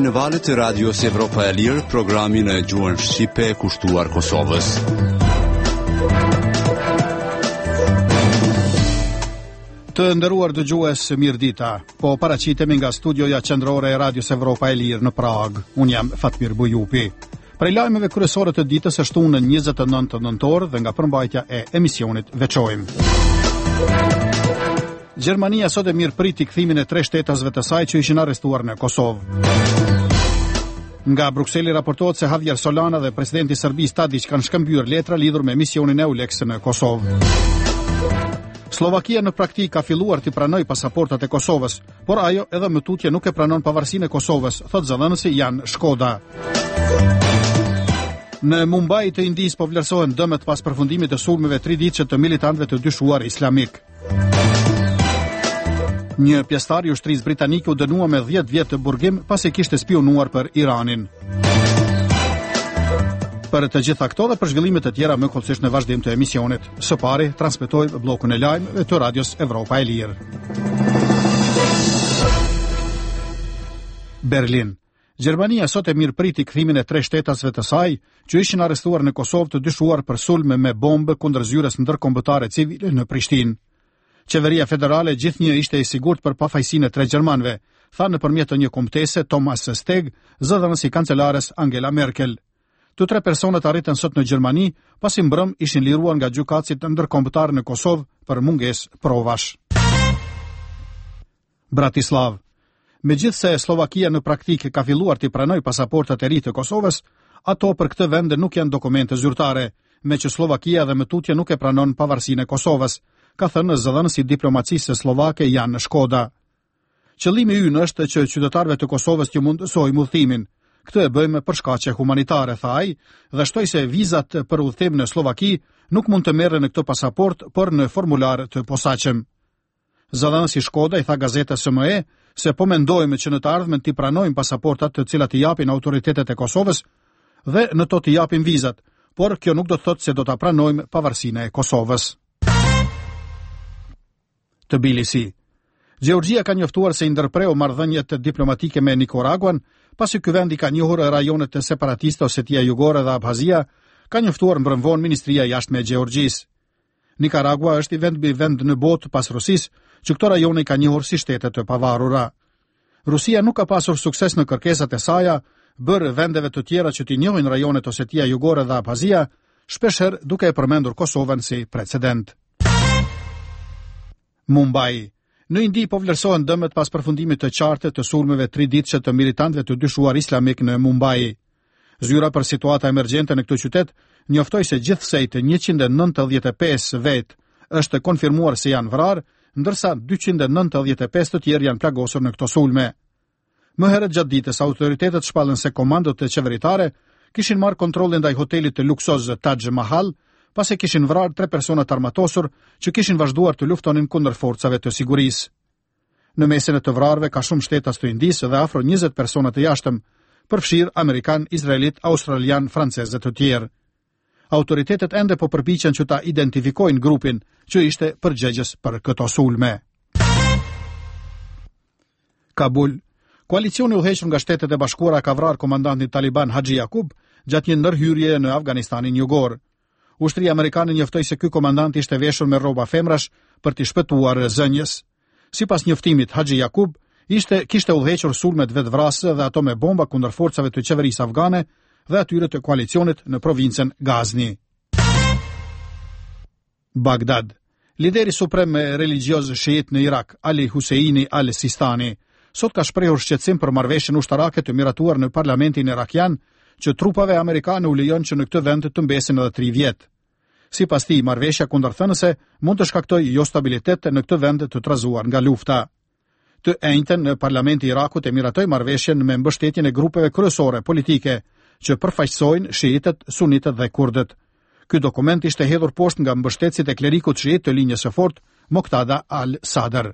në valët e Radios Evropa e Lirë, programin e gjuhën shqipe kushtuar Kosovës. Të nderuar dëgjues, mirëdita. Po paraqitemi nga studioja qendrore e Radios Evropa e Lirë në Prag. Unë jam Fatmir Bujupi. Prej lajmeve kryesore të ditës është tunën 29 nëntor dhe nga përmbajtja e emisionit veçojmë. Gjermania sot e mirëpriti kthimin e 3 shtetasve të saj që ishin arrestuar në Kosovë. Nga Brukseli raportohet se Javier Solana dhe presidenti i Serbisë Tadić kanë shkëmbyer letra lidhur me misionin EULEX në Kosovë. Slovakia në praktikë ka filluar të pranojë pasaportat e Kosovës, por ajo edhe më tutje nuk e pranon pavarësinë e Kosovës, thotë zëdhënësi Jan Shkoda. Në Mumbai të Indisë po vlerësohen dëmet pas përfundimit të sulmeve 3 ditësh të militantëve të dyshuar islamik. Një pjesëtar i ushtrisë britanike u dënua me 10 vjet të burgim pasi kishte spionuar për Iranin. Për të gjitha këto dhe për zhvillimet të tjera më kollësisht në vazhdim të emisionit. Së pari transmetojmë bllokun e lajmeve të Radios Evropa e Lirë. Berlin. Gjermania sot e mirëpriti kthimin e 3 shtetasve të saj që ishin arrestuar në Kosovë të dyshuar për sulme me bombë kundër zyrës ndërkombëtare civile në Prishtinë. Qeveria federale gjithnjë ishte e sigurt për pafajësinë e 3 gjermanëve, tha nëpërmjet të një kombëtese Thomas Steg, zëdhënësi kancelares Angela Merkel. Të 3 personat arritën sot në Gjermani, pasi mbrëm ishin liruar nga gjykatësit ndërkombëtar në Kosovë për mungesë provash. Bratislav. Megjithse Slovakia në praktikë ka filluar të pranojë pasaportat e ri të Kosovës, ato për këtë vend nuk janë dokumente zyrtare, me që Slovakia dhe më tutje nuk e pranon pavarësinë e Kosovës, ka thënë zëdhënësi i diplomacisë slovake Jan Shkoda. Qëllimi ynë është që qytetarëve të Kosovës të mundësojmë udhëtimin. Këtë e bëjmë për shkaqe humanitare, tha ai, dhe shtoi se vizat për udhëtim në Slovaki nuk mund të merren në këtë pasaport, por në formular të posaçëm. Zëdhënësi Shkoda i tha gazetës SME se po mendojmë që në të ardhmen t'i pranojmë pasaportat të cilat i japin autoritetet e Kosovës dhe në to t'i japin vizat, por kjo nuk do të thotë se do ta pranojmë pavarësinë e Kosovës. Tbilisi. Gjeorgjia ka njoftuar se i ndërpreu marrëdhëniet diplomatike me Nikaraguan, pasi ky vend i ka njohur rajonet e separatiste Osetia Jugore dhe Abhazia, ka njoftuar mbrëmvon Ministria e Jashtme e Gjeorgjisë. Nikaragua është i vend në botë pas Rusisë që këto rajone i ka njohur si shtete të pavarura. Rusia nuk ka pasur sukses në kërkesat e saja, bërë vendeve të tjera që t'i njohin rajonet Osetia Jugore dhe Abhazia, shpeshherë duke e përmendur Kosovën si precedent. Mumbai. Në Indi po vlerësohen dëmet pas përfundimit të qartë të sulmeve 3 ditëshe të militantëve të dyshuar islamik në Mumbai. Zyra për situata emergjente në këtë qytet njoftoi se gjithsej të 195 vet është konfirmuar se janë vrarë, ndërsa 295 të tjerë janë plagosur në këto sulme. Më herët gjatë ditës, autoritetet shpallën se komandot e qeveritare kishin marrë kontrollin ndaj hotelit të luksoz Taj Mahal, pasi kishin vrarë 3 persona të armatosur që kishin vazhduar të luftonin kundër forcave të sigurisë. Në mesin e të vrarëve ka shumë shtetas të Indisë dhe afro 20 persona të jashtëm, përfshirë amerikan, izraelit, australian, francezë të tjerë. Autoritetet ende po përpiqen që ta identifikojnë grupin që ishte përgjegjës për këto sulme. Kabul. Koalicioni udhëhequr nga Shtetet e Bashkuara ka vrarë komandantin taliban Haxhi Yaqub gjatë një ndërhyrje në Afganistanin Jugor. Ushtria amerikane njoftoi se ky komandant ishte veshur me rroba femrash për t'i shpëtuar zënjes. Sipas njoftimit, Haxhi Yaqub kishte udhëhequr sulmet vetvrasëse dhe ato me bomba kundër forcave të qeverisë afgane dhe atyre të koalicionit në provincën Ghazni. Bagdad. Lideri suprem religjioz shiit në Irak, Ali Husseini al-Sistani, sot ka shprehur shqetësim për marrëveshjen ushtarake të miratuar në parlamentin irakian, që trupave amerikane u lejon që në këtë vend të mbesin edhe 3 vjet. Sipas tij, marrëveshja kundërthënëse mund të shkaktojë jo stabilitet në këtë vend të trazuar nga lufta. Të njëjtën në parlamenti i Irakut e miratoi marrëveshjen me mbështetjen e grupeve kryesore politike që përfaqësojnë shiitët, sunitët dhe kurdët. Ky dokument ishte hedhur poshtë nga mbështetësit e klerikut shiit të linjës së fortë, Moqtada al-Sadr.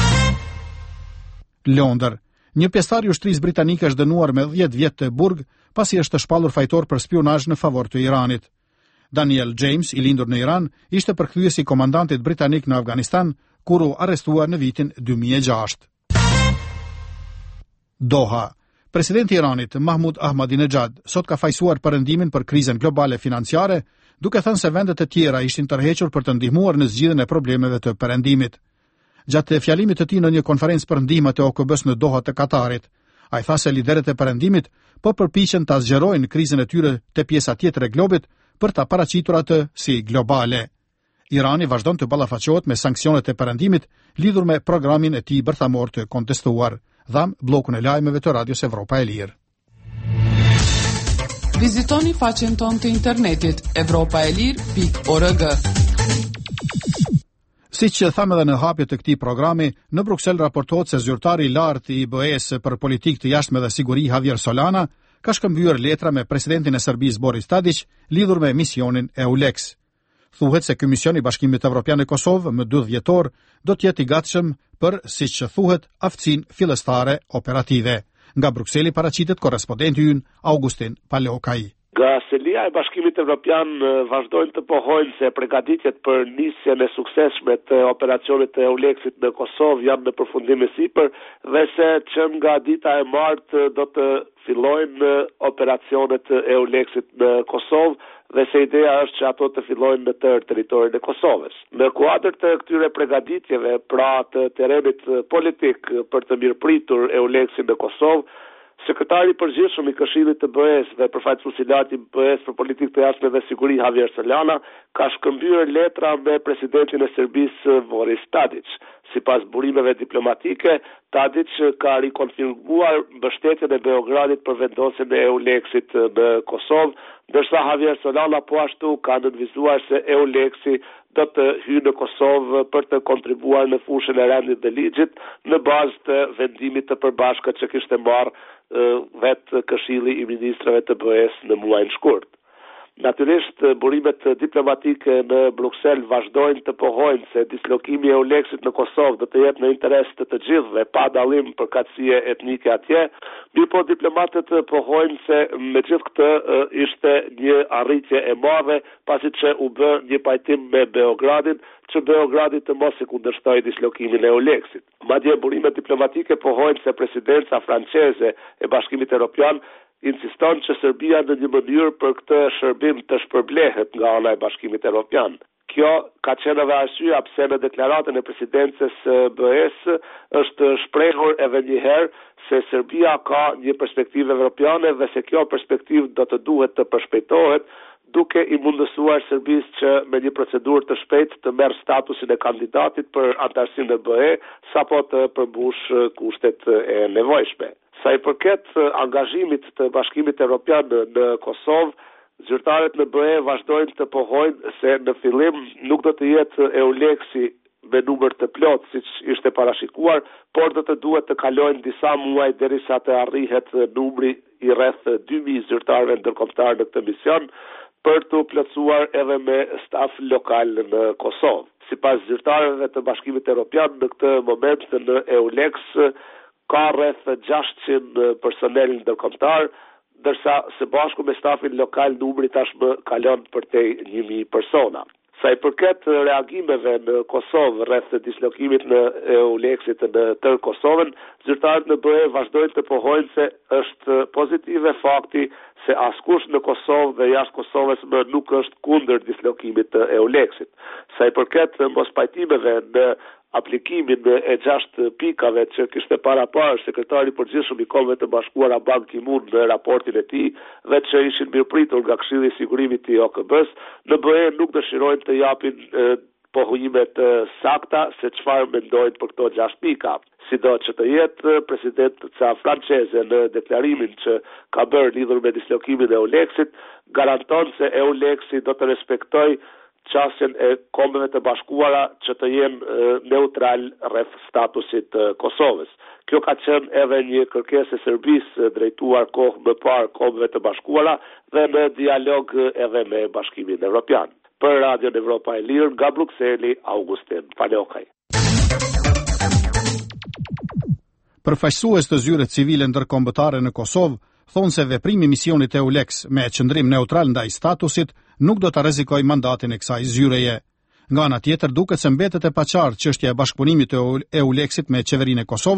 Londër. Një pjesëtar i ushtrisë britanike është dënuar me 10 vjet të burg pasi është shpallur fajtor për spionazh në favor të Iranit. Daniel James, i lindur në Iran, ishte përkthyesi i komandantit britanik në Afganistan, kur u arrestuar në vitin 2006. Doha. Presidenti i Iranit, Mahmoud Ahmadinejad, sot ka fajsuar perëndimin për krizën globale financiare, duke thënë se vendet e tjera ishin tërhequr për të ndihmuar në zgjidhjen e problemeve të perëndimit. Gjatë fjalimit të tij në një konferencë për ndihmë të OKB-s në Doha të Katarit, ai tha se liderët e perëndimit po përpiqen ta zgjerojnë krizën e tyre te pjesa tjetër e globit për ta paraqitur atë si globale. Irani vazhdon të ballafaqohet me sanksionet e perëndimit lidhur me programin e tij bërthamor të kontestuar. Dham bllokun e lajmeve të Radios Evropa e Lirë. Vizitoni faqen tonë të internetit evropaelir.org. Siç thamë edhe në hapje të këtij programi, në Bruksel raportohet se zyrtari i lartë i BE-s për politikë të jashtme dhe siguri Javier Solana ka shkëmbyer letra me presidentin e Serbisë Boris Tadić lidhur me misionin EULEX. Thuhet se ky mision i Bashkimit Evropian e Kosovë më 12 dhjetor do të jetë i gatshëm për, siç thuhet, aftësinë fillestare operative. Nga Brukseli paraqitet korrespondenti ynë Augustin Palokaj. Nga selia e Bashkimit Evropian vazhdojnë të pohojnë se përgatitjet për nisjen e suksesshme të operacionit të EULEX-it në Kosovë janë në përfundim e sipër dhe se që nga dita e martë do të fillojnë operacionet e EULEX-it në Kosovë dhe se ideja është që ato të fillojnë në tërë teritorin e Kosovës. Në kuadër të këtyre përgatitjeve, pra të terrenit politik për të mirëpritur EULEX-in në Kosovë, sekretari i përgjithshëm i Këshillit të BE-s dhe përfaqësuesi i lartë i BE-s për politikë të jashtme dhe siguri Javier Solana ka shkëmbyer letra me presidentin e Serbisë Boris Tadić. Sipas burimeve diplomatike, Tadić ka rikonfirmuar mbështetjen e Beogradit për vendosjen e EULEX-it në Kosovë, ndërsa Javier Solana po ashtu ka nënvizuar se EULEX-i do të hyjë në Kosovë për të kontribuar në fushën e rendit dhe ligjit në bazë të vendimit të përbashkët që kishte marrë vetë Këshilli i Ministrave të BE-s në muajin shkurt. Natyrisht, burimet diplomatike në Bruksel vazhdojnë të pohojnë se dislokimi i EULEX-it në Kosovë do të jetë në interes të gjithëve pa dallim për katësie etnike atje, mirëpo diplomatët pohojnë se me gjithë këtë ishte një arritje e madhe pasi që u bë një pajtim me Beogradin, që Beogradi të mos e kundërshtojë dislokimin e EULEX-it. Madje burimet diplomatike pohojnë se presidenca franceze e Bashkimit Evropian insiston që Serbia në një mënyrë për këtë shërbim të shpërblehet nga ana e Bashkimit Evropian. Kjo ka qenë edhe arsyeja pse në deklaratën e presidencës BE-s është shprehur edhe një herë se Serbia ka një perspektivë evropiane dhe se kjo perspektivë do të duhet të përshpejtohet, duke i mundësuar Serbisë që me një procedurë të shpejtë të merr statusin e kandidatit për antarësinë në BE, sapo të përmbush kushtet e nevojshme. Sa i përket angazhimit të Bashkimit Evropian në Kosovë, zyrtarët në BE vazhdojnë të pohojnë se në fillim nuk do të jetë EULEX-i me numër të plot siç ishte parashikuar, por do të duhet të kalojnë disa muaj derisa të arrihet numri i rreth 2000 zyrtarëve ndërkombëtar në këtë mision, për të plotësuar edhe me staf lokal në Kosovë. Sipas zyrtarëve të Bashkimit Evropian, në këtë moment në EULEX ka rreth 600 personel ndërkombëtar, ndërsa së bashku me stafin lokal numri tashmë kalon përtej 1000 persona. Sa i përket reagimeve në Kosovë rreth dislokimit në EULEX-it në tërë Kosovën, zyrtarët në BE vazhdojnë të pohojnë se është pozitive fakti se askush në Kosovë dhe jashtë Kosovës më nuk është kundër dislokimit të EULEX-it. Sa i përket mospajtimeve në aplikimin e 6 pikave që kishte parë sekretari i përgjithshëm i Kombeve të Bashkuara Ban Ki-moon në raportin e tij dhe që ishin mirëpritur nga Këshilli i Sigurimit i OKB-s, në BE nuk dëshirojnë të japin pohojime të sakta se çfarë mendojnë për këto 6 pika. Sido që të jetë, presidenca franceze në deklarimin që ka bërë lidhur me dislokimin e EULEX-it garanton se EULEX-i do të respektojë qasjen e Kombeve të Bashkuara që të jenë neutral rreth statusit të Kosovës. Kjo ka qenë edhe një kërkesë e Serbisë drejtuar kohë më parë Kombeve të Bashkuara dhe në dialog edhe me Bashkimin Evropian. Për Radio Evropa e Lirë, nga Brukseli, Augustin Palokaj. Përfaqësues të zyret civile ndërkombëtare në Kosovë thonë se veprimi i misionit EULEX me qëndrim neutral ndaj statusit nuk do të rrezikojë mandatin e kësaj zyreje. Nga ana tjetër duket se mbetet e paqartë çështja e bashkëpunimit të EULEX-it me qeverinë e Kosovës,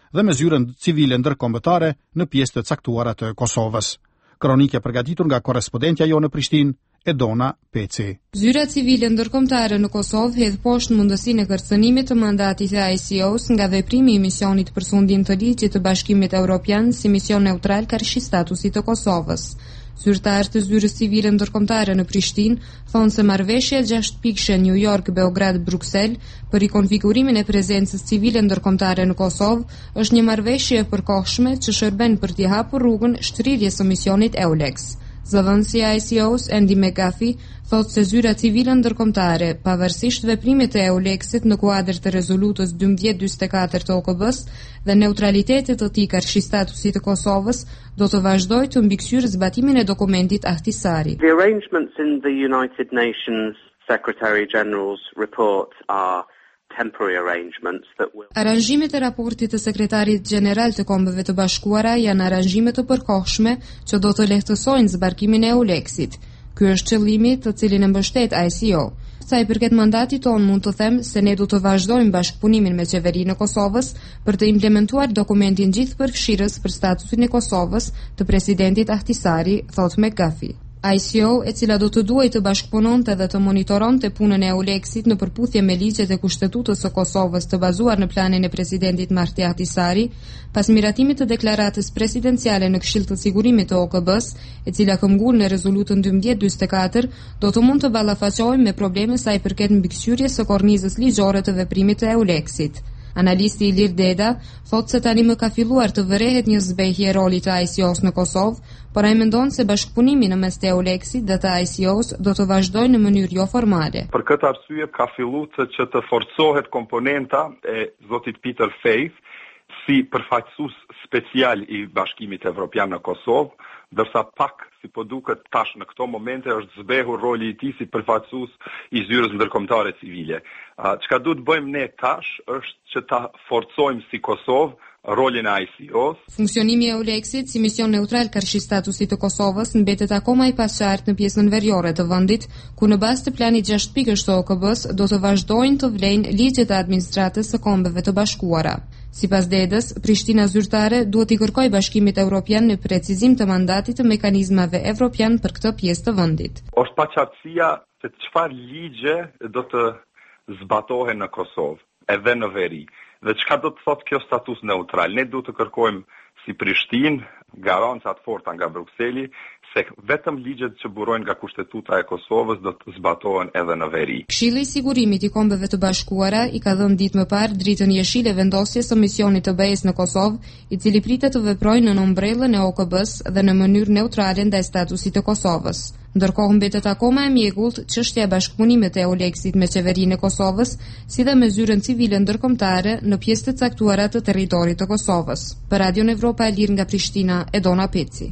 dhe mesyrën civile ndërkombëtare në pjesë të caktuara të Kosovës. Kronikë e përgatitur nga korrespondentja jonë në Prishtinë, Edona Peci. Zyra civile ndërkombëtare në Kosovë hedh poshtë mundësinë e kërcënimit të mandatit të ICO-s nga veprimi i misionit përfundim të ligjit të Bashkimit Evropian si mision neutral karshi statusit të Kosovës. Zyrtarët të Zyrës Civile Ndërkombëtare në Prishtinë thonë se marrëveshja 6 pikëshe New York, Beograd, Bruksel për rikonfigurimin e prezencës civile ndërkombëtare në Kosovë është një marrëveshje e përkohshme që shërben për t'i hapur rrugën shtrirjes së misionit EULEX. Zëvendësi i ICO-s Andy McGuffey thotë se zyra civile ndërkombëtare, pavarësisht veprimit të EULEX-it në kuadër të rezolutës 1244 të OKB-s dhe neutralitetit të tij karshi statusit të Kosovës, do të vazhdojë të mbikëqyrë zbatimin e dokumentit Ahtisari. The arrangements in the United Nations Secretary General's report are temporary arrangements that will... Aranjimet e raportit të sekretarit gjeneral të Kombeve të Bashkuara janë aranjime të përkohshme që do të lehtësojnë zbarkimin e EULEX-it. Ky është qëllimi të cilin e mbështet ICO. Sa i përket mandatit ton, mund të them se ne do të vazhdojmë bashkëpunimin me qeverinë e Kosovës për të implementuar dokumentin gjithëpërfshirës për statusin e Kosovës të presidentit Ahtisari, thot McGuffey. ICO, e cila do të duhet të bashkëpunonte dhe të monitoronte punën e EULEX-it në përputhje me ligjet e Kushtetutës së Kosovës të bazuar në planin e presidentit Marti Ahtisari, pas miratimit të deklaratës presidenciale në Këshill të Sigurimit të OKB-s, e cila këmbgul në rezolutën 1244, do të mund të ballafaqohemi me probleme sa i përket mbikëqyrjes së kornizës ligjore të veprimit të EULEX-it. Analisti Ilir Deda thotë se tani më ka filluar të vërehet një zbehje e rolit të ICO-s në Kosovë, por ai mendon se bashkëpunimi në mes të EULEX-it dhe të ICO-s do të vazhdojë në mënyrë jo formale. Për këtë arsye ka filluar që të forcohet komponenta e zotit Peter Faith si përfaqësues special i Bashkimit Evropian në Kosovë, ndërsa pak si po duket tash në këto momente është zbehur roli i tij si përfaqësues i zyrës ndërkombëtare civile. Çka duhet bëjmë ne tash është që ta forcojmë si Kosovë rolin e ICO-s. Funksionimi i EULEX-it si mision neutral karshi statusit të Kosovës mbetet akoma i pasqartë në pjesën veriore të vendit, ku në bazë të planit 6 pikësh të OKB-s do të vazhdojnë të vlejnë ligjet e administratës së Kombeve të Bashkuara. Sipas Dedës, Prishtina zyrtare duhet i kërkojë Bashkimit Evropian në precizim të mandatit të mekanizmave evropian për këtë pjesë të vendit. Është paqartësia se çfarë ligje do të zbatohen në Kosovë, edhe në veri. Dhe çka do të thotë kjo status neutral? Ne duhet të kërkojmë si Prishtinë garanca të forta nga Brukseli se vetëm ligjet që burojnë nga Kushtetuta e Kosovës do të zbatohen edhe në veri. Këshilli i Sigurimit i Kombeve të Bashkuara i ka dhënë ditë më parë dritën jeshile vendosjes së misionit të BE-s në Kosovë, i cili pritet të veprojë në ombrellën e OKB-s dhe në mënyrë neutrale ndaj statusit të Kosovës. Ndërkohë mbetet akoma e mjegullt çështja e bashkëpunimit të EULEX-it me qeverinë e Kosovës, si dhe me zyrën civile ndërkombëtare në pjesë të caktuara të territorit të Kosovës. Për Radion Evropa e Lirë nga Prishtina, Edona Peci.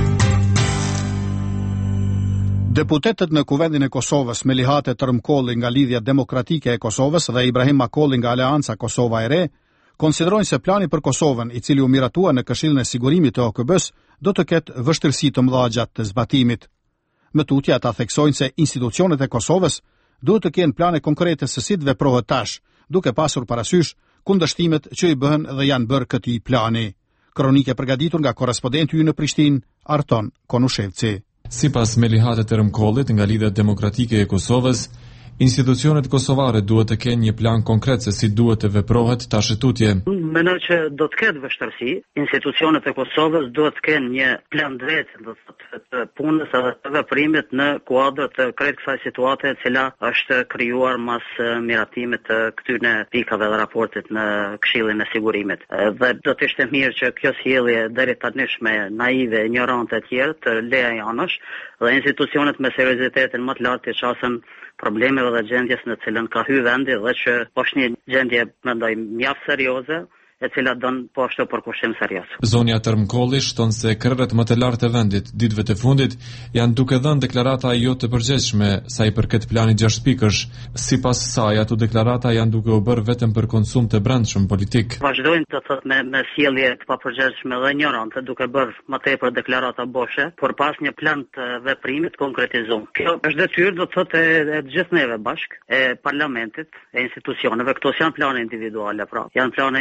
Deputetët në Kuvendin e Kosovës Melihate Tërmkolli nga Lidhja Demokratike e Kosovës dhe Ibrahim Makolli nga Aleanca Kosova e Re konsiderojnë se plani për Kosovën, i cili u miratua në Këshillin e Sigurimit të OKB-s, do të ketë vështirësi të mëdha gjatë të zbatimit. Më tutje ata theksojnë se institucionet e Kosovës duhet të kenë plane konkrete se si të veprohet tash, duke pasur parasysh kundërshtimet që i bëhen dhe janë bërë këtij plani. Kronikë e përgatitur nga korrespondenti ynë në Prishtinë, Arton Konushevci. Sipas Melihate Tërmkollit nga Lidhja Demokratike e Kosovës, institucionet kosovare duhet të kenë një plan konkret se si duhet të veprohet tashëtutje. Mendoj që do të ketë vështirësi, institucionet e Kosovës duhet të kenë një plan drejtë të punës edhe të veprimit në kuadër të krejt kësaj situate e cila është krijuar mas miratimit të këtyre pikave dhe raportit në Këshillin e Sigurimit. Dhe do të ishte mirë që kjo sjellje deri tanishme naive, ignorante e tjerë të leja janësh dhe institucionet me seriozitetin më të lartë të çasen problemeve dhe gjendjes në cilën ka hyrë vendi dhe që është një gjendje mendoj mjaft serioze e cila don po ashtu përkushtim serioz. Zonja Tërmkolli shton se krerët më të lartë të vendit ditëve të fundit janë duke dhënë deklarata jo të përgjithshme sa i përket planit 6 pikësh. Sipas saj, ato deklarata janë duke u bërë vetëm për konsum të brendshëm politik. Vazhdojnë të thotë me sjellje të papërgjithshme dhe ignorante, duke bërë më tepër deklarata boshe, por pas një plan të veprimit konkretizuar. Kjo është detyrë do të thotë e gjithë neve bashk, e parlamentit, e institucioneve. Këto janë plane individuale, pra. Janë plane institucionale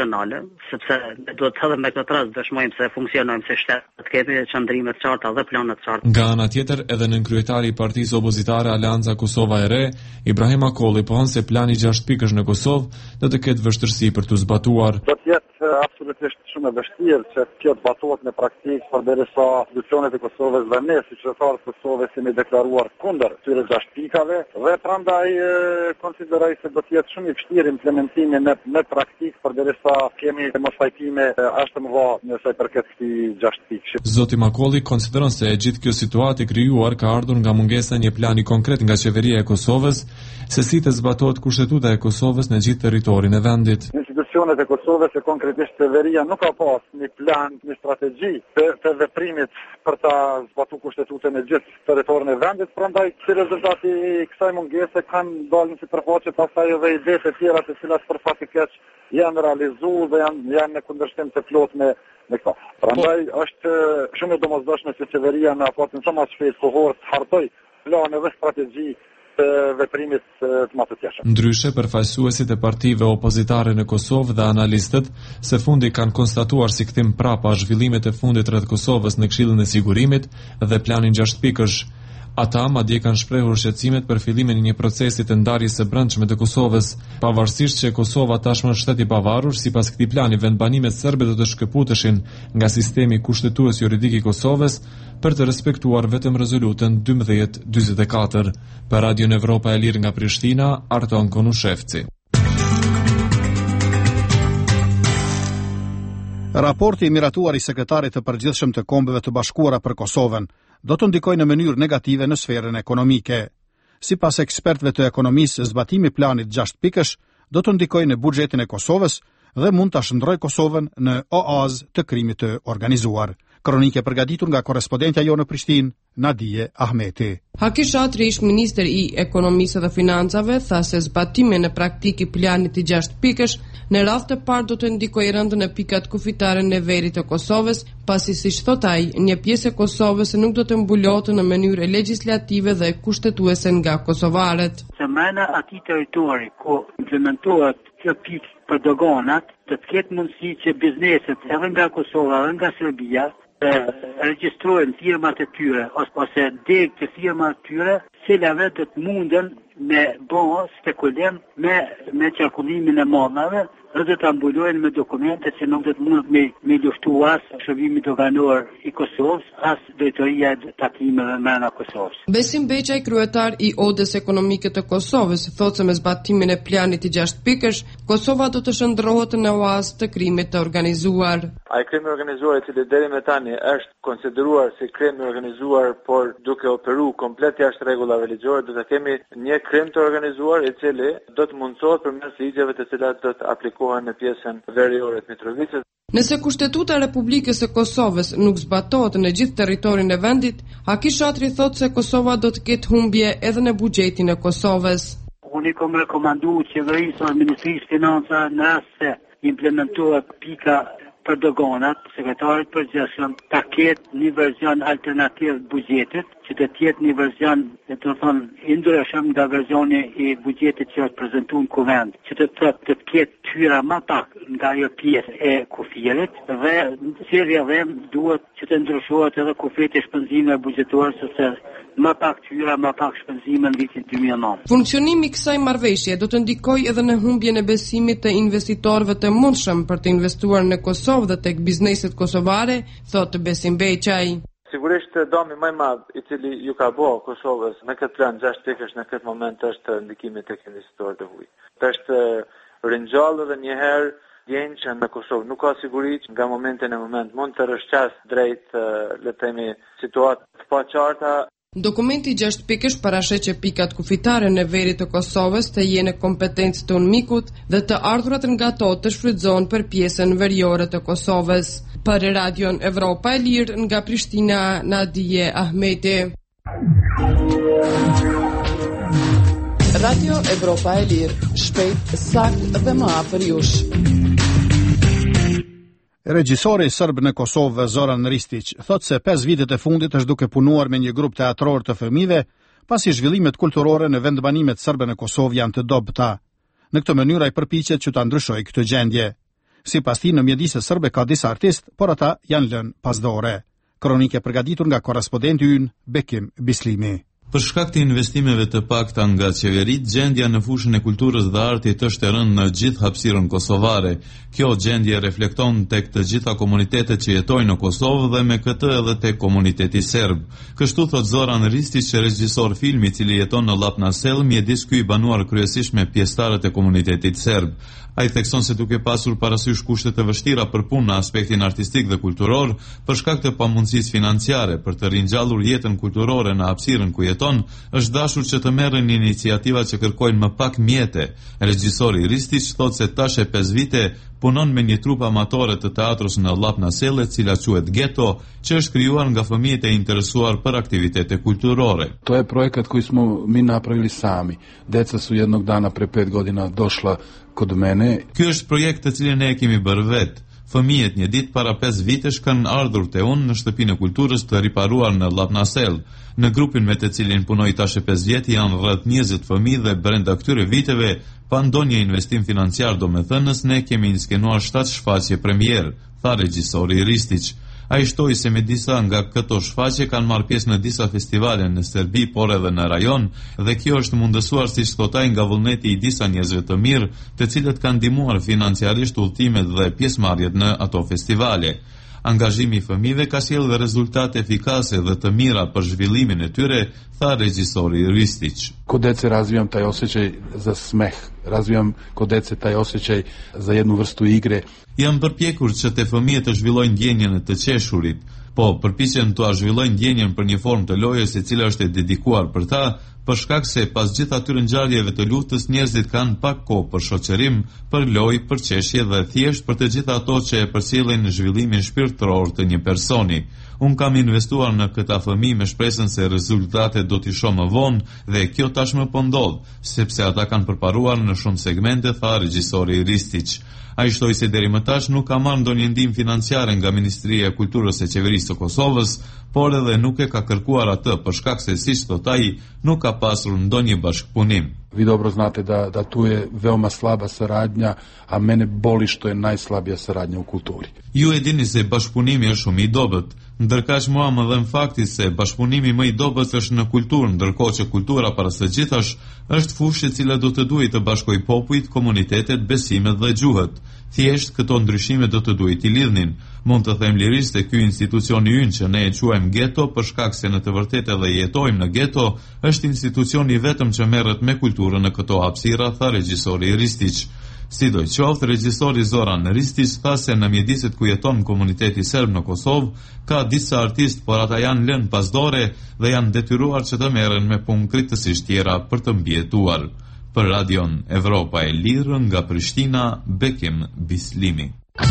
funksionale, sepse duhet edhe me këtë rast dëshmojmë se funksionojmë se shtet të kemi qëndrime të qarta dhe plane të qarta. Nga ana tjetër, edhe nënkryetari i Partisë Opozitare Aleanca Kosova e Re, Ibrahim Akolli pohon se plani 6 pikësh në Kosovë do të ketë vështirësi për të zbatuar. Do të jetë absolutisht shumë e vështirë që kjo të zbatohet në praktikë përderisa institucionet e Kosovës dhe ne si qytetarët e Kosovës jemi deklaruar kundër këtyre 6 pikave dhe prandaj konsideroj se do të jetë shumë i vështirë implementimi në praktikë përderisa kemi mosfajtime ashtu më vonë nëse përket këtij 6 pikësh. Zoti Makolli konsideron se gjithë kjo situatë e krijuar ka ardhur nga mungesa e një plani konkret nga qeveria e Kosovës se si të zbatohet kushtetuta e Kosovës në gjithë territorin e vendit. Institucionet e Kosovës e konkretisht qeveria nuk ka pas një plan, një strategji të veprimit për ta zbatuar kushtetutën e gjithë territorin e vendit, prandaj si rezultati i kësaj mungese kanë dalë në sipërfaqe pastaj edhe idetë të tjera të cilat përfatikesh janë realizuar dhe janë në kundërshtim të plotë me këto. Prandaj është shumë e domosdoshme që qeveria në afatin sa më shpejt kohor të hartoj plane dhe strategji të veprimit të matutjeshëm. Ndryshe, përfaqësuesit e partive opozitare në Kosovë dhe analistët se fundi kanë konstatuar si kthim prapa zhvillimet e fundit rreth Kosovës në Këshillin e Sigurimit dhe planin 6 pikësh. Ata madje kanë shprehur shqetësimet për fillimin e një procesi të ndarjes së brendshme të Kosovës, pavarësisht që Kosova tashmë është shtet i pavarur, sipas këtij plani vendbanimet serbe do të shkëputeshin nga sistemi kushtetues juridik i Kosovës për të respektuar vetëm rezolutën 1244. Për Radio Evropa e Lirë nga Prishtina, Arton Konushevci. Raporti i miratuar i sekretarit të përgjithshëm të Kombeve të Bashkuara për Kosovën do të ndikojë në mënyrë negative në sferën ekonomike. Sipas ekspertëve të ekonomisë, zbatimi i planit 6 pikësh do të ndikojë në buxhetin e Kosovës dhe mund ta shndrojë Kosovën në oazë të krimit të organizuar. Kronike përgatitur nga korrespondentja jo në Prishtinë, Nadije Ahmeti. Haki Shatri, ish ministër i ekonomisë dhe financave, tha se zbatimi në praktik i planit i 6 pikësh në radhë të parë do të ndikojë rënd në pikat kufitare në verit të Kosovës, pasi siç thot ai, një pjesë e Kosovës nuk do të mbulohet në mënyrë legislative dhe kushtetuese nga kosovarët. Semena atij territori ku implementohet kjo pikë për doganat, të ketë mundësi që bizneset edhe nga Kosova edhe nga Serbia regjistrojnë firmat e tyre ose deg të firmat e tyre, cilave do të munden me bon spekulim me qarkullimin e monave dhe do të mbulojnë me dokumente që nuk do të mund me luftu as shërbimi doganor i Kosovës, as drejtoria e takimeve brenda Kosovës. Besim Beqaj, kryetar i Odës Ekonomike të Kosovës, thotë se me zbatimin e planit i 6 pikësh, Kosova do të shndrohet në oazë të krimit të organizuar. Ai krimi organizuar i cili deri më tani është konsideruar si krim i organizuar, por duke operuar komplet jashtë rregullave ligjore, do të kemi një krim të organizuar i cili do të mundsohet përmes ligjeve të cilat do të aplikohen në pjesën veriore të Mitrovicës. Nëse Kushtetuta e Republikës së Kosovës nuk zbatohet në gjithë territorin e vendit, Haki Shatri thotë se Kosova do të ketë humbje edhe në buxhetin e Kosovës. Unë i kom rekomanduar qeverisë dhe Ministrisë Financa në rast se implementohet pika për doganat, sekretarit përgjithshëm ta ketë një version alternativ të buxhetit, që të jetë një version, do të thonë, i ndryshëm nga versioni i buxhetit që është prezantuar në kuvend, që të ketë tyra më pak nga ajo pjesë e kufirit dhe sirja duhet që të ndryshohet edhe kufiti i shpenzimeve buxhetore, sepse më pak tyra, më pak shpenzime në vitin 2009. Funksionimi i kësaj marrëveshje do të ndikojë edhe në humbjen e besimit të investitorëve të mundshëm për të investuar në Kosovë dhe tek bizneset kosovare, thotë Besim Beqaj. Sigurisht dëmi më i madh i cili ju ka bërë Kosovës me këtë plan 6 pikësh në këtë moment është ndikimi tek investitorët e huaj. Është ringjallë edhe një herë vjen që në Kosovë nuk ka siguri, nga momenti në moment mund të rrëshqas drejt le të themi situatë të paqarta. Dokumenti 6 pikësh parasheh që pikat kufitare në veri të Kosovës të jenë në kompetencë të UNMIK-ut dhe të ardhurat nga to të shfrytëzohen për pjesën veriore të Kosovës. Për Radion Evropa e Lirë nga Prishtina, Nadije Ahmeti. Radio Evropa e Lirë, shpejt, sakt dhe më afër jush. Regjisori serb në Kosovë, Zoran Ristić, thotë se 5 vitet e fundit është duke punuar me një grup teatror të fëmijëve, pasi zhvillimet kulturore në vendbanimet serbe në Kosovë janë të dobëta. Në këtë mënyrë ai përpiqet që ta ndryshojë këtë gjendje. Sipas tij, në mjediset serbe ka disa artistë, por ata janë lënë pas dore. Kronikë e përgatitur nga korrespondenti ynë Bekim Bislimi. Për shkak të investimeve të pakta nga qeverit, gjendja në fushën e kulturës dhe artit është e rëndë në gjithë hapësirën kosovare. Kjo gjendje reflekton tek të gjitha komunitetet që jetojnë në Kosovë dhe me këtë edhe tek komuniteti serb. Kështu thot Zoran Ristić, regjisor filmi i cili jeton në Lapnasel, mjedis ky i banuar kryesisht me pjesëtarët e komunitetit serb. Ai thekson se duke pasur parasysh kushtet e vështira për punë në aspektin artistik dhe kulturor, për shkak të pamundësisë financiare për të ringjallur jetën kulturore në hapësirën ku jeton, është dashur që të merren iniciativa që kërkojnë më pak mjete. Regjisori Ristić thotë se tash e 5 vite punon me një trup amatore të teatrës në Lapnasele, cila quhet Ghetto, që është krijuar nga fëmijët e interesuar për aktivitete kulturore. To je projekat koji smo mi napravili sami. Deca su jednog dana pre 5 godina došla kod mene. Ky është projekt të cilin ne e kemi bërë vetë. Fëmijët një ditë para 5 vitesh kanë ardhur te unë në shtëpinë e kulturës të riparuar në Lapnasel. Në grupin me të cilin punoj tash e 5 vjet janë rreth 20 fëmijë dhe brenda këtyre viteve, pa ndonjë investim financiar domethënës, ne kemi inskenuar 7 shfaqje premier, tha regjisori Ristić. Ai shtoi se me disa nga këto shfaqje kanë marrë pjesë në disa festivale në Serbi, por edhe në rajon, dhe kjo është mundësuar siç thotaj nga vullneti i disa njerëzve të mirë, të cilët kanë ndihmuar financiarisht udhëtimet dhe pjesëmarrjet në ato festivale. Angazhimi i fëmijëve ka sjellë rezultate efikase dhe të mira për zhvillimin e tyre, tha regjisori Ristić. Kod dece razvijam taj osjećaj za smeh, razvijam kod dece taj osjećaj za jednu vrstu igre. Jam përpjekur që te fëmijët të zhvillojnë ndjenjen e të qeshurit, po përpiqen të zhvillojnë ndjenjen për një formë të lojës e cila është e dedikuar për ta, për shkak se pas gjithë atyre ngjarjeve të luftës njerëzit kanë pak kohë për shoqërim, për lojë, për qeshje dhe thjesht për të gjitha ato që e përcjellin zhvillimin shpirtëror të një personi. Unë kam investuar në këta fëmijë me shpresën se rezultatet do t'i shoh më vonë dhe kjo tashmë po ndodh, sepse ata kanë përparuar në shumë segmente, tha regjisori Ristić. Ai shtoi se deri më tash nuk ka marrë ndonjë ndihmë financiare nga Ministria e Kulturës e Qeverisë së Kosovës, por edhe nuk e ka kërkuar atë për shkak se siç thot ai, nuk ka pasur ndonjë bashkëpunim. Vi dobro znate da tu je veoma slaba saradnja, a mene boli što je najslabija saradnja u kulturi. Ju e dini se bashkëpunimi është shumë i dobët, ndërkaq mua më dhem fakti se bashkëpunimi më i dobët është në kulturë, ndërkohë që kultura para së gjithash është fushë e cila do të duhet të bashkojë popujt, komunitetet, besimet dhe gjuhët. Thjesht këto ndryshime do të duhet i lidhnin. Mund të them lirisht se ky institucioni ynë që ne e quajmë Ghetto, për shkak se në të vërtetë edhe jetojmë në Ghetto, është institucioni vetëm që merret me kulturën në këto hapësira, tha regjisori Ristić. Sidoqoftë, regjisori Zoran Ristić tha se në mjediset ku jeton komuniteti serb në Kosovë ka disa artistë, por ata janë lënë pas dore dhe janë detyruar që të merren me punë kritësisht tjera për të mbijetuar. Për Radion Evropa e Lirë nga Prishtina, Bekim Bislimi.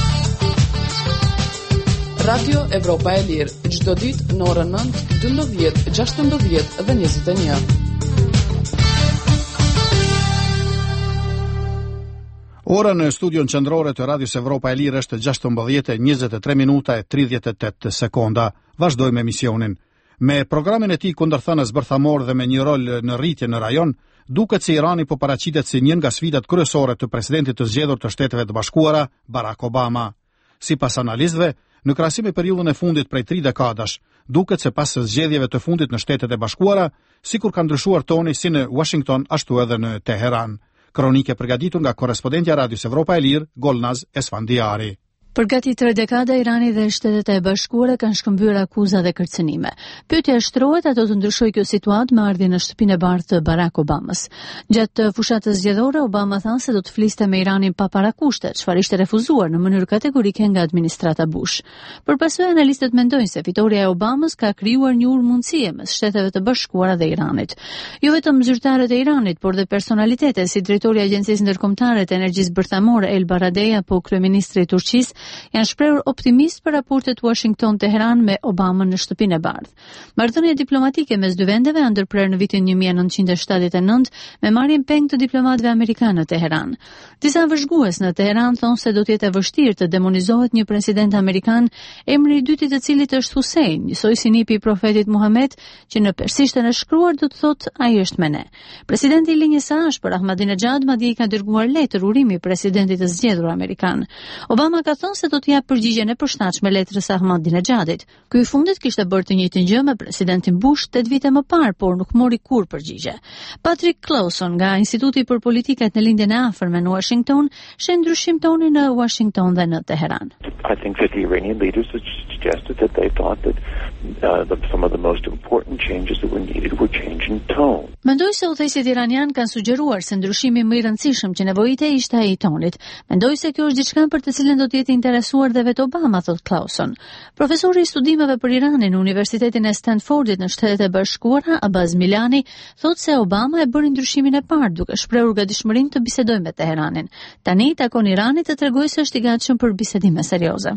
Radio Evropa e Lirë, çdo ditë në orën 9, 12, 16 dhe 21. Ora në studion qendrore të Radios Evropa e Lirë është 16:23 minuta e 38 sekonda. Vazhdojmë emisionin. Me programin e tij kundërthënës bërthamor dhe me një rol në rritje në rajon, duket se Irani po paraqitet si një nga sfidat kryesore të presidentit të zgjedhur të Shteteve të Bashkuara, Barack Obama. Sipas analistëve, në krahasim me periudhën e fundit prej 3 dekadash, duket se pas zgjedhjeve të fundit në Shtetet e Bashkuara, sikur ka ndryshuar toni si në Washington ashtu edhe në Teheran. Kronike përgatitur nga korrespondentja Radios Evropa e Lirë, Golnaz Esfandiari. Për gati 3 dekada, Irani dhe Shtetet e Bashkuara kanë shkëmbyer akuza dhe kërcënime. Pyetja shtrohet a do të ndryshojë kjo situatë me ardhjen në shtëpinë e bardhë të Barack Obamas. Gjatë fushatës zgjedhore, Obama tha se do të fliste me Iranin pa parakushte, çfarë ishte refuzuar në mënyrë kategorike nga administrata Bush. Përpasoj, analistët mendojnë se fitoria e Obamas ka krijuar një urmundësie mes Shteteve të Bashkuara dhe Iranit. Jo vetëm zyrtarët e Iranit, por dhe personalitete si drejtori i Agjencisë Ndërkombëtare të Energjisë Bërthamore El Baradei apo kryeministri i Turqisë janë shprehur optimist për raportet Washington-Teheran me Obamën në Shtëpinë e Bardhë. Marrëdhënia diplomatike mes dy vendeve janë ndërprerë në vitin 1979 me marrjen peng të diplomatëve amerikanë në Teheran. Disa vëzhgues në Teheran thonë se do të jetë e vështirë të demonizohet një president amerikan, emri i dytit të cilit është Hussein, njësoj si nipi i profetit Muhammed, që në persishtën e shkruar do të thotë ai është me ne. Presidenti i linjës së Ash për Ahmadinejad madje i ka dërguar letër urimi presidentit të zgjedhur amerikan. Obama ka thënë se do të japë përgjigjen e përshtatshme letrës së Ahmadinejadit. Ky i fundit kishte bërë të njëjtën gjë me presidentin Bush 8 vite më parë, por nuk mori kur përgjigje. Patrick Clauson nga Instituti për Politikat në lindjen e afërme në Washington sheh ndryshim toni në Washington dhe në Teheran. I think that the Iranian leaders suggested that they thought that some of the most important changes that were needed were change in tone. Mendoj se udhëheqësit iranian kanë sugjeruar se ndryshimi më i rëndësishëm që nevojitej ishte ai i tonit. Mendoj se kjo është diçka për të cilën do të jetë interesuar dhe vetë Obama, thot Clauson. Profesori i studimeve për Iranin në Universitetin e Stanfordit në Shtetet e Bashkuara, Abbas Milani, thot se Obama e bëri ndryshimin e parë duke shprehur gatishmërinë të bisedojë me Teheranin. Tani takon Iranit të tregojë se është i gatshëm për bisedime serioze.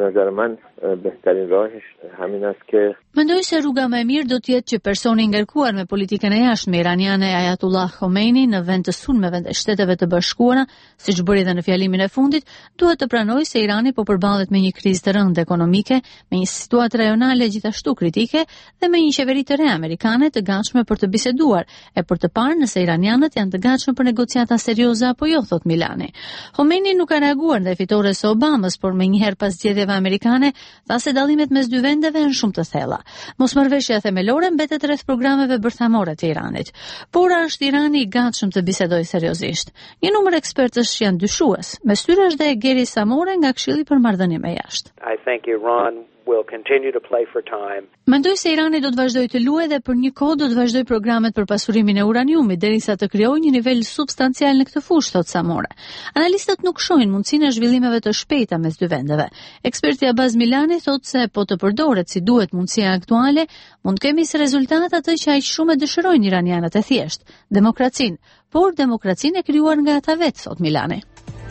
Mendoj se rruga më e mirë do të jetë që personi i ngarkuar me politikën e jashtme iraniane Ayatollah Khomeini në vend të sulmeve të Shteteve të Bashkuara, siç bëri edhe në fjalimin e fundit, duhet të pranojë se Irani po përballet me një krizë të rëndë ekonomike, me një situatë rajonale gjithashtu kritike dhe me një qeveri të re amerikane të gatshme për të biseduar e për të parë nëse iranianët janë të gatshëm për negociata serioze apo jo, thot Milani. Khomeini nuk ka reaguar ndaj fitores së Obamas, por më njëherë pas zgjedhjeve amerikane tha se dallimet mes dy vendeve janë shumë të thella. Mosmarrveshja themelore mbetet rreth programeve bërthamore të Iranit. Por është Irani i gatshëm të bisedojë seriozisht? Një numër ekspertësh janë dyshues, me syre është dhe Geri Samore nga Këshilli për Marrëdhënie me Jashtë. I think Iran will continue to play for time. Mendoj se Irani do të vazhdojë të luajë dhe për një kohë do të vazhdojë programet për pasurimin e uraniumit derisa të krijojë një nivel substancial në këtë fushë, thot Samore. Analistët nuk shohin mundësinë e zhvillimeve të shpejta mes dy vendeve. Eksperti Abbas Milani thotë se po të përdoret si duhet mundësia aktuale, mund të kemi si rezultat atë që aq shumë e dëshirojnë iranianët e thjeshtë, demokracinë, por demokracinë e krijuar nga ata vetë, thot Milani.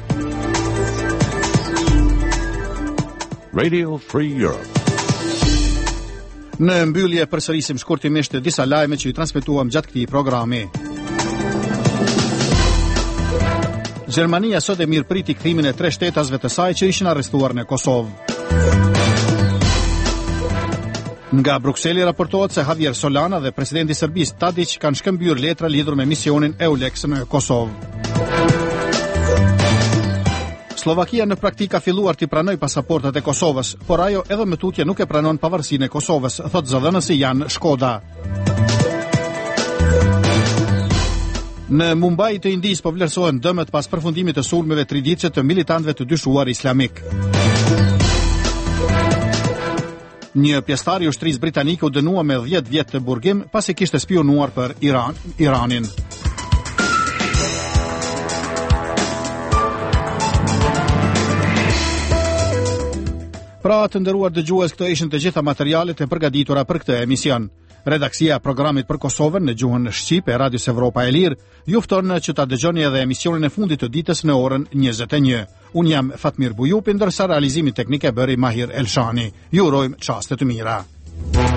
Radio Free Europe. Në mbyllje përsërisim shkurtimisht disa lajme që i transmetuam gjatë këtij programi. Gjermania sot e mirëpriti kthimin e 3 shtetasve të saj që ishin arrestuar në Kosovë. Nga Brukseli raportohet se Javier Solana dhe presidenti i Serbisë Tadić kanë shkëmbyer letra lidhur me misionin EULEX në Kosovë. Slovakia në praktikë ka filluar të pranoj pasaportat e Kosovës, por ajo edhe me tutje nuk e pranon pavarësinë e Kosovës, thot zëdhënësi Jan Shkoda. Në Mumbai të Indisë po vlerësohen dëmet pas përfundimit të sulmeve triditëse të militantëve të dyshuar islamik. Një pjesëtar i ushtrisë britanike u dënua me 10 vjet të burgim pasi kishte spionuar për Iranin. Pra të nderuar dëgjues, këto ishin të gjitha materialet e përgatitura për këtë emision. Redaksia e programit për Kosovën në gjuhën shqip e Radios Evropa e Lirë ju fton që ta dëgjoni edhe emisionin e fundit të ditës në orën 21. Unë jam Fatmir Bujupi, ndërsa realizimin teknik e bëri Mahir Elshani. Ju urojmë çaste të mira.